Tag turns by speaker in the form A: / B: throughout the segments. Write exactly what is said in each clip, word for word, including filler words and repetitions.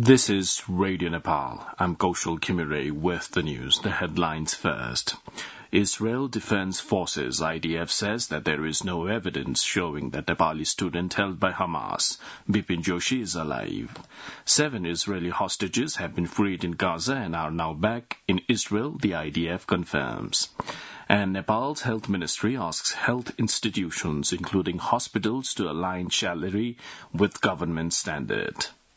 A: This is Radio Nepal. I'm Kaushal Kimire with the news. The headlines first. Israel Defense Forces I D F says that there is no evidence showing that Nepali student held by Hamas, Bipin Joshi, is alive. Seven Israeli hostages have been freed in Gaza and are now back in Israel, the I D F confirms. And Nepal's health ministry asks health institutions, including hospitals, to align salary with government standard.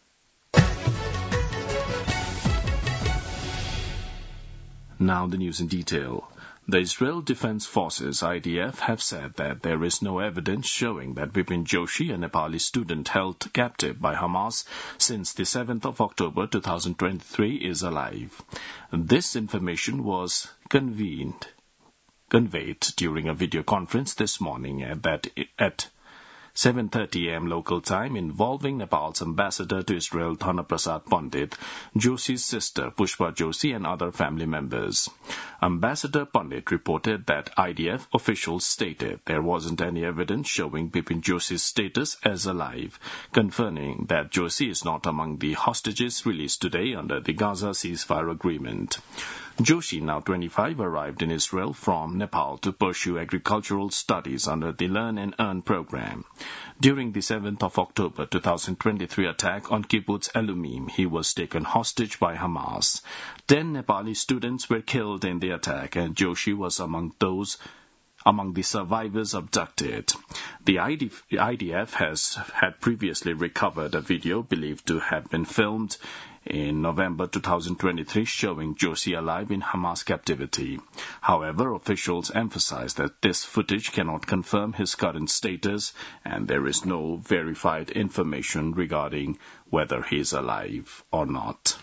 A: Now the news in detail. The Israel Defense Forces I D F have said that there is no evidence showing that Bipin Joshi, a Nepali student held captive by Hamas since the seventh of October two thousand twenty-three, is alive. This information was convened, conveyed during a video conference this morning at, that, at seven thirty a.m. local time involving Nepal's ambassador to Israel, Thana Prasad Pandit, Joshi's sister, Pushpa Joshi, and other family members. Ambassador Pandit reported that I D F officials stated there wasn't any evidence showing Bipin Joshi's status as alive, confirming that Joshi is not among the hostages released today under the Gaza ceasefire agreement. Joshi, now twenty-five, arrived in Israel from Nepal to pursue agricultural studies under the Learn and Earn program. During the seventh of October two thousand twenty-three attack on Kibbutz Elumim, he was taken hostage by Hamas. Ten Nepali students were killed in the attack, and Joshi was among those among the survivors abducted. The I D F has had previously recovered a video believed to have been filmed in November two thousand twenty-three showing Joshi alive in Hamas captivity. However, officials emphasize that this footage cannot confirm his current status and there is no verified information regarding whether he is alive or not.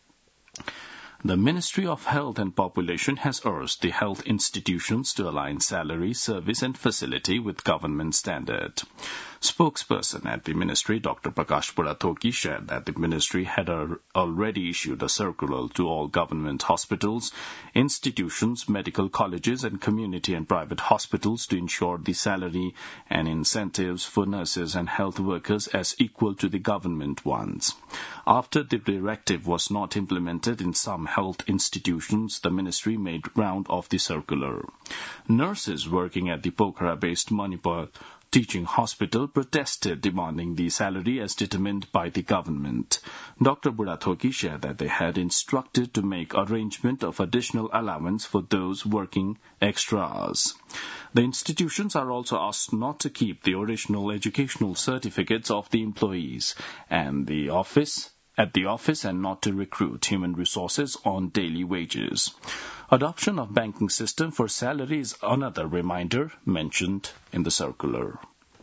A: The Ministry of Health and Population has urged the health institutions to align salary, service and facility with government standard. Spokesperson at the ministry, Doctor Prakash Purathoki, shared that the ministry had already issued a circular to all government hospitals, institutions, medical colleges and community and private hospitals to ensure the salary and incentives for nurses and health workers as equal to the government ones. After the directive was not implemented in some health institutions, the ministry made round of the circular. Nurses working at the Pokhara-based Manipur Teaching Hospital protested, demanding the salary as determined by the government. Doctor Purathoki shared that they had instructed to make arrangement of additional allowance for those working extra hours. The institutions are also asked not to keep the original educational certificates of the employees and the office at the office and not to recruit human resources on daily wages. Adoption of banking system for salary is another reminder mentioned in the circular.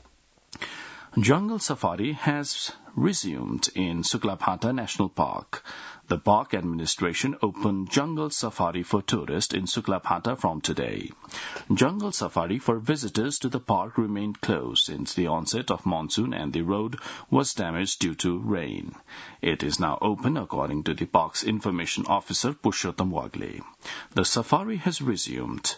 A: Jungle safari has resumed in Suklapata National Park. The park administration opened jungle safari for tourists in Suklapata from today. Jungle safari for visitors to the park remained closed since the onset of monsoon and the road was damaged due to rain. It is now open according to the park's information officer Pushottam Wagle. The safari has resumed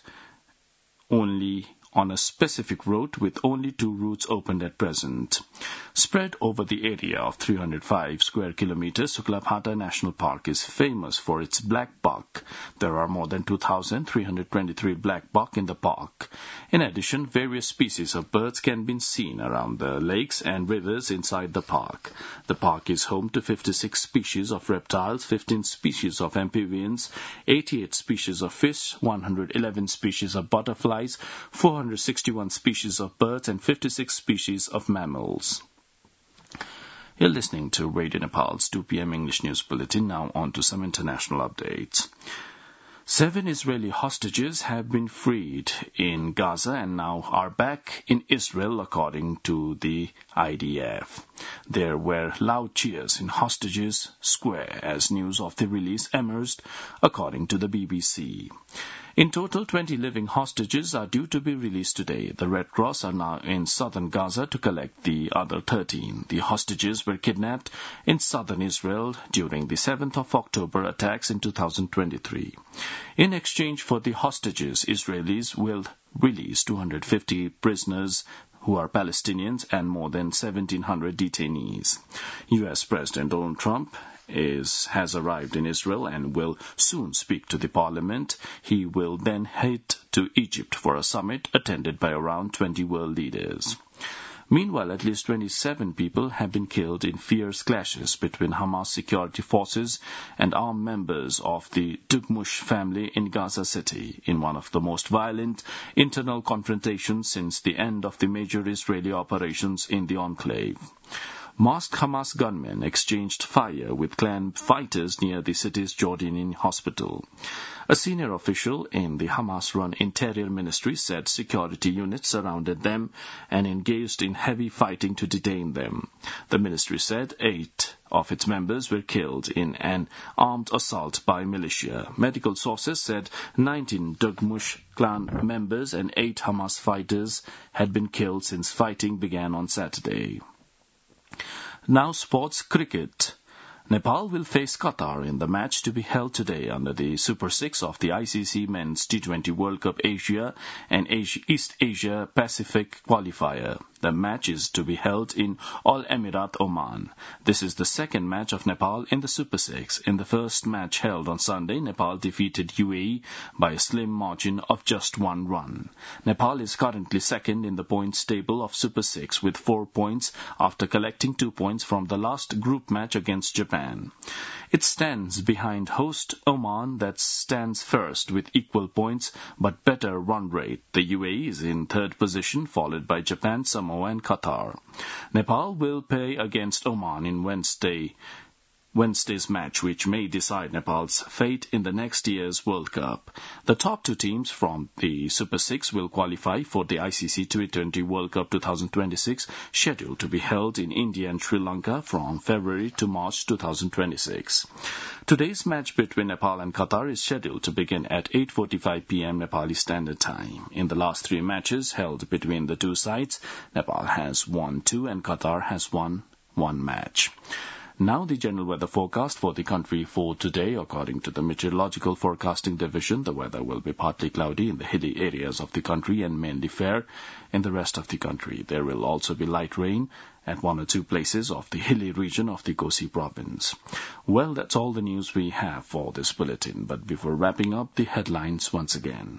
A: only on a specific route with only two routes opened at present. Spread over the area of three hundred five square kilometers, Suklapata National Park is famous for its black buck. There are more than two thousand three hundred twenty-three black buck in the park. In addition, various species of birds can be seen around the lakes and rivers inside the park. The park is home to fifty-six species of reptiles, fifteen species of amphibians, eighty-eight species of fish, one hundred eleven species of butterflies, four hundred sixty-one species of birds and fifty-six species of mammals. You're listening to Radio Nepal's two p.m. English News Bulletin. Now on to some international updates. Seven Israeli hostages have been freed in Gaza and now are back in Israel, according to the I D F. There were loud cheers in Hostages Square as news of the release emerged, according to the B B C. In total, twenty living hostages are due to be released today. The Red Cross are now in southern Gaza to collect the other thirteen. The hostages were kidnapped in southern Israel during the seventh of October attacks in two thousand twenty-three. In exchange for the hostages, Israelis will release two hundred fifty prisoners who are Palestinians and more than seventeen hundred detainees. U S President Donald Trump is has arrived in Israel and will soon speak to the parliament. He will then head to Egypt for a summit attended by around twenty world leaders. Meanwhile, at least twenty-seven people have been killed in fierce clashes between Hamas security forces and armed members of the Dugmush family in Gaza City, in one of the most violent internal confrontations since the end of the major Israeli operations in the enclave. Masked Hamas gunmen exchanged fire with clan fighters near the city's Jordanian hospital. A senior official in the Hamas-run Interior Ministry said security units surrounded them and engaged in heavy fighting to detain them. The ministry said eight of its members were killed in an armed assault by militia. Medical sources said nineteen Dugmush clan members and eight Hamas fighters had been killed since fighting began on Saturday. Now sports cricket. Nepal will face Qatar in the match to be held today under the Super six of the I C C Men's T twenty World Cup Asia and Asia, East Asia Pacific qualifier. The match is to be held in Al Emirat, Oman. This is the second match of Nepal in the Super six. In the first match held on Sunday, Nepal defeated U A E by a slim margin of just one run. Nepal is currently second in the points table of Super six with four points after collecting two points from the last group match against Japan. It stands behind host Oman that stands first with equal points but better run rate. The U A E is in third position, followed by Japan, Samoa and Qatar. Nepal will play against Oman in Wednesday. Wednesday's match, which may decide Nepal's fate in the next year's World Cup. The top two teams from the Super six will qualify for the I C C T twenty World Cup twenty twenty-six, scheduled to be held in India and Sri Lanka from February to March twenty twenty-six. Today's match between Nepal and Qatar is scheduled to begin at eight forty-five p.m. Nepali Standard Time. In the last three matches held between the two sides, Nepal has won two and Qatar has won one match. Now the general weather forecast for the country for today. According to the Meteorological Forecasting Division, the weather will be partly cloudy in the hilly areas of the country and mainly fair in the rest of the country. There will also be light rain at one or two places of the hilly region of the Kosi province. Well, that's all the news we have for this bulletin. But before wrapping up, the headlines once again.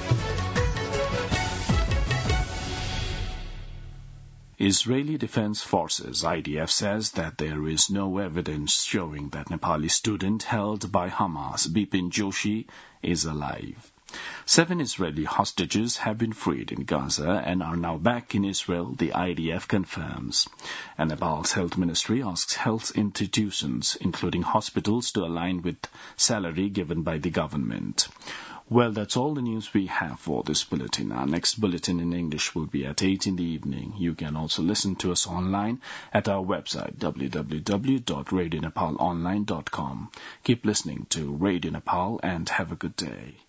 A: Israeli Defense Forces I D F says that there is no evidence showing that Nepali student held by Hamas, Bipin Joshi, is alive. Seven Israeli hostages have been freed in Gaza and are now back in Israel, the I D F confirms. And Nepal's health ministry asks health institutions, including hospitals, to align with salary given by the government. Well, that's all the news we have for this bulletin. Our next bulletin in English will be at eight in the evening. You can also listen to us online at our website, w w w dot radio nepal online dot com. Keep listening to Radio Nepal and have a good day.